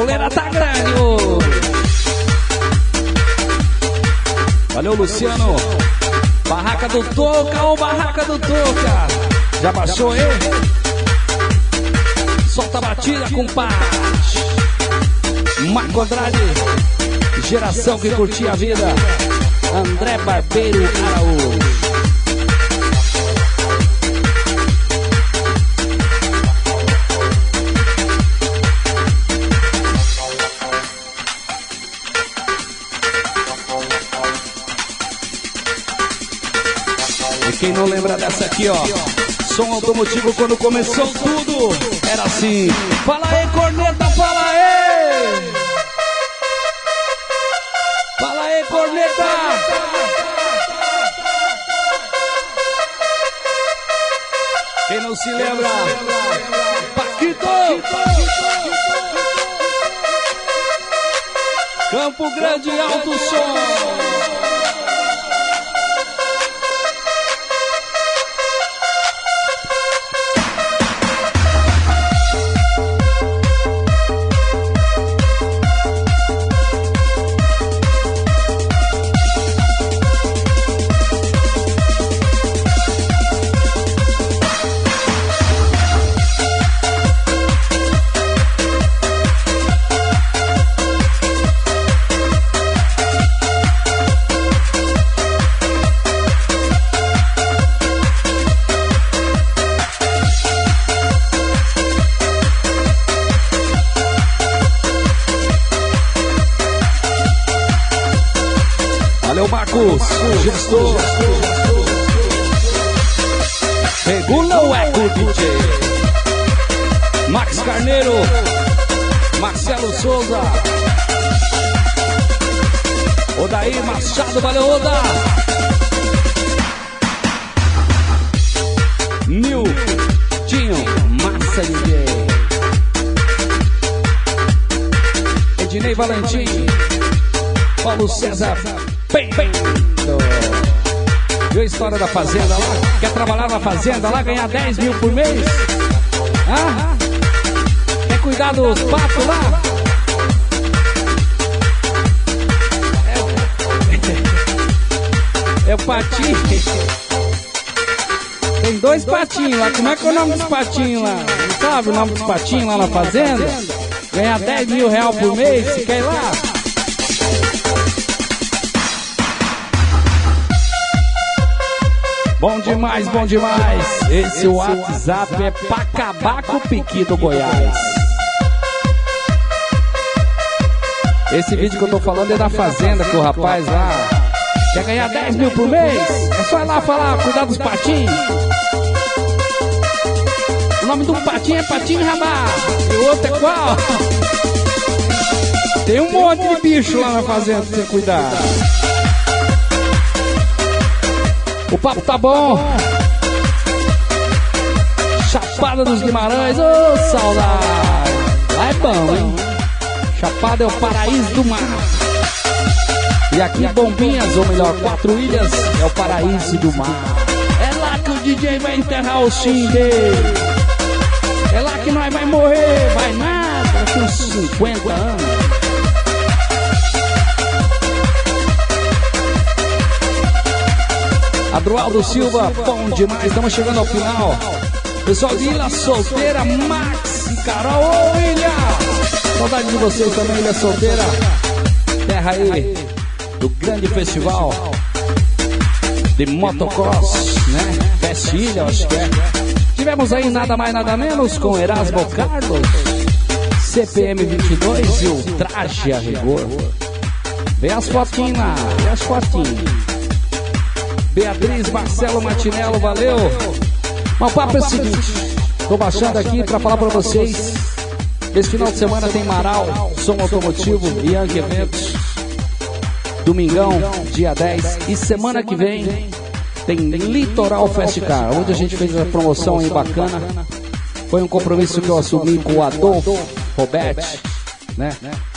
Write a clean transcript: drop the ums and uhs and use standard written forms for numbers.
pauleira tá grande. Ô. Valeu, Luciano. Barraca do Toca, ô Barraca do Toca. Já baixou aí? Solta a batida, compadre. Marco Andrade, geração que curtia a vida. André Barbeiro Araújo. E quem não lembra dessa aqui, ó. Som automotivo quando começou tudo. Era assim. Fala aí, corneta, fala aí! Fala aí, corneta! Quem não se lembra? Paquito! Campo Grande, alto som! Gestor, regula o eco, DJ. Max Carneiro, Marcelo Souza, Odair Machado, valeu, Oda. Nildinho, Massa DJ. Ednei Valentim, Paulo César, bem. Viu a história da fazenda lá? Quer trabalhar na fazenda lá, ganhar 10 mil por mês? Hã? Quer cuidar dos patos lá? É o patinho. Tem 2 patinhos lá. Como é que é o nome dos patinhos lá? Não sabe o nome dos patinhos lá na fazenda? Ganhar 10 mil reais por mês, você quer ir lá? Bom demais, bom demais. Esse WhatsApp é pra acabar com o piqui do Goiás. Esse vídeo que eu tô falando é da fazenda, que o rapaz lá quer ganhar 10 mil por mês. É só ir lá falar, cuidar dos patinhos. O nome do patinho é Patinho Rabá. E o outro é qual? Tem um monte de bicho lá na fazenda pra você cuidar. O papo tá bom. Chapada dos Guimarães, ô saudade. Lá é bom, hein? Chapada é o paraíso do mar. E aqui Bombinhas, ou melhor, 4 Ilhas, é o paraíso do mar. É lá que o DJ vai enterrar o sim dele. É lá que nós vai morrer, vai nada, daqui uns 50 anos. Adroaldo Silva, bom demais, estamos chegando ao final. Pessoal de Ilha Solteira, Max e Carol, ô Ilha! Saudade de vocês também, Ilha Solteira. Terra aí do grande festival de motocross, né? Fest Ilha, acho que é. Tivemos aí nada mais, nada menos com Erasmo Carlos, CPM 22 e o Traje a Rigor. Vê as fotinhas lá, vê as fotinhas. Beatriz, Marcelo, Martinello, valeu. Mas o papo é o seguinte, tô baixando aqui pra falar pra vocês. Esse final de semana tem Marau, Som Automotivo, Yankee Eventos. Domingão, dia 10. E semana que vem tem Litoral Festicar, onde a gente fez a promoção aí bacana. Foi um compromisso que eu assumi com o Adolfo Roberti, né?